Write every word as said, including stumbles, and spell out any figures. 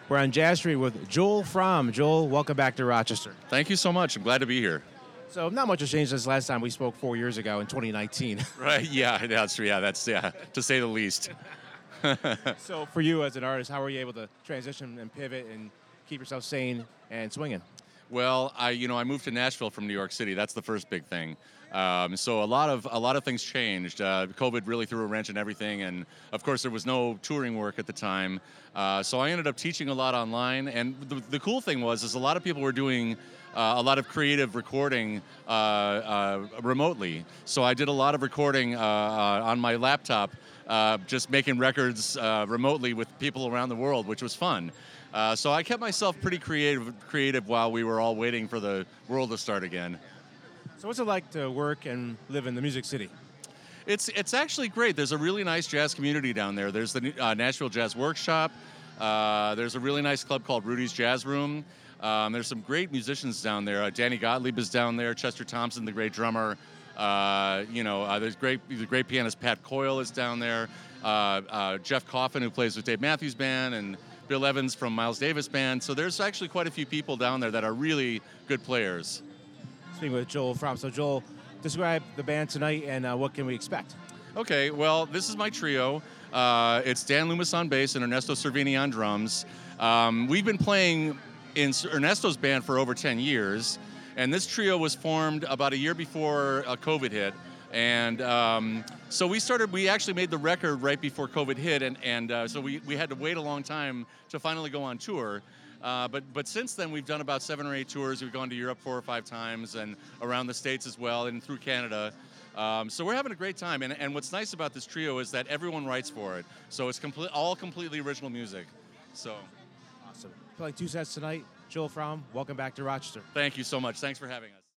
We're on Jazz Street with Joel Fromm. Joel, welcome back to Rochester. Thank you so much. I'm glad to be here. So not much has changed since last time we spoke four years ago in twenty nineteen. Right? Yeah, that's true. Yeah, that's yeah, to say the least. So for you as an artist, how were you able to transition and pivot and keep yourself sane and swinging? Well, I you know I moved to Nashville from New York City. That's the first big thing. Um, so a lot of a lot of things changed. Uh, COVID really threw a wrench in everything, and of course there was no touring work at the time. Uh, so I ended up teaching a lot online. And the, the cool thing was, is a lot of people were doing uh, a lot of creative recording uh, uh, remotely. So I did a lot of recording uh, uh, on my laptop, uh, just making records uh, remotely with people around the world, which was fun. Uh, so I kept myself pretty creative, creative while we were all waiting for the world to start again. So what's it like to work and live in the Music City? It's it's actually great. There's a really nice jazz community down there. There's the uh, Nashville Jazz Workshop. Uh, there's a really nice club called Rudy's Jazz Room. Um, there's some great musicians down there. Uh, Danny Gottlieb is down there. Chester Thompson, the great drummer. Uh, you know, uh, there's great the great pianist Pat Coyle is down there. Uh, uh, Jeff Coffin, who plays with Dave Matthews Band, and Bill Evans from Miles Davis Band. So there's actually quite a few people down there that are really good players. Speaking with Joel Fromm. So Joel, describe the band tonight and uh, what can we expect? Okay, well, this is my trio. Uh, it's Dan Loomis on bass and Ernesto Cervini on drums. Um, we've been playing in Ernesto's band for over ten years, and this trio was formed about a year before uh, COVID hit. And um, so we started, we actually made the record right before COVID hit, and, and uh, so we, we had to wait a long time to finally go on tour. Uh, but but since then, we've done about seven or eight tours. We've gone to Europe four or five times and around the States as well and through Canada. Um, so we're having a great time. And, and what's nice about this trio is that everyone writes for it. So it's complete, all completely original music. So Awesome. Playing two sets tonight. Joel Fromm, welcome back to Rochester. thank you so much. Thanks for having us.